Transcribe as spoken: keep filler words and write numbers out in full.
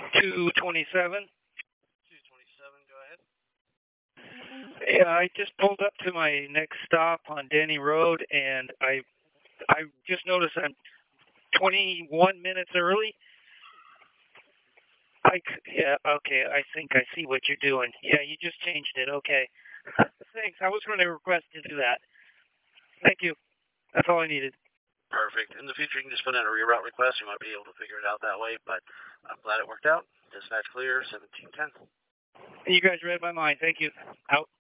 two twenty-seven. two twenty-seven, go ahead. Yeah, I just pulled up to my next stop on Denny Road, and I I just noticed I'm twenty-one minutes early. I, yeah, okay, I think I see what you're doing. Yeah, you just changed it, okay. Thanks, I was going to request to do that. Thank you. That's all I needed. Perfect. In the future, you can just put in a reroute request. You might be able to figure it out that way, but I'm glad it worked out. Dispatch clear, seventeen ten. You guys read my mind. Thank you. Out.